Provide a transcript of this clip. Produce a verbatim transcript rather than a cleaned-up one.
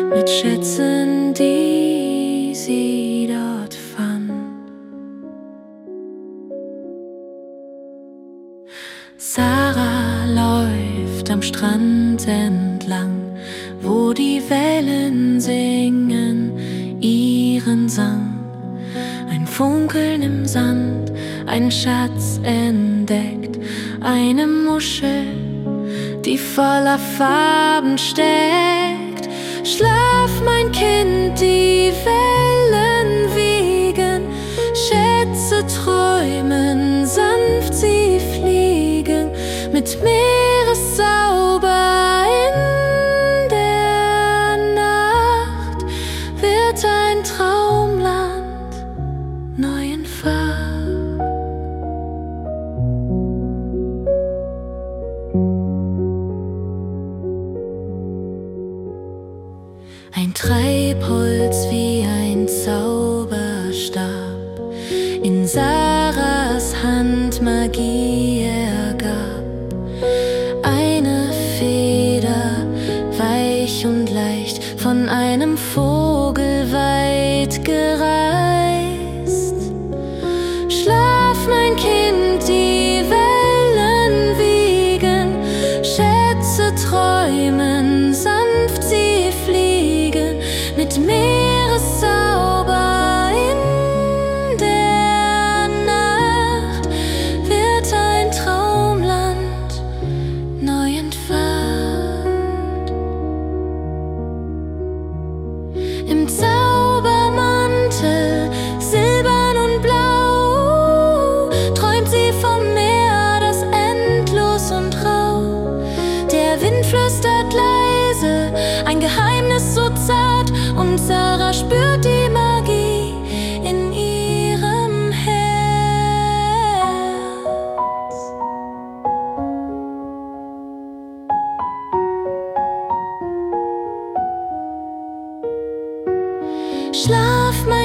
mit Schätzen, die sie dort fand. Sarah läuft am Strand entlang, wo die Wellen singen ihren Sang. Ein Funkeln im Sand, ein Schatz entdeckt, eine Muschel, die voller Farben steckt. Schlaf, mein Kind, die Wellen wiegen, Schätze träumen, sanft sie fliegen, mit Meereszauber in der Nacht wird ein Traumland neu entfacht. Ein Treibholz wie ein Zauberstab, in Sarahs Hand Magie ergab. Eine Feder, weich und leicht, von einem Vogel weit gereist. Schlaf, mein Kind, die Wellen wiegen, Schätze träumen, sanft sie fliegen, mit Meereszauber in der Nacht wird ein Traumland neu entfacht. Im Zaubermantel, silbern und blau, träumt sie vom Meer, das endlos und rau. Der Wind flüstert leise, ein Geheimnis so zart, und Sarah spürt die Magie in ihrem Herz. Schlaf, mein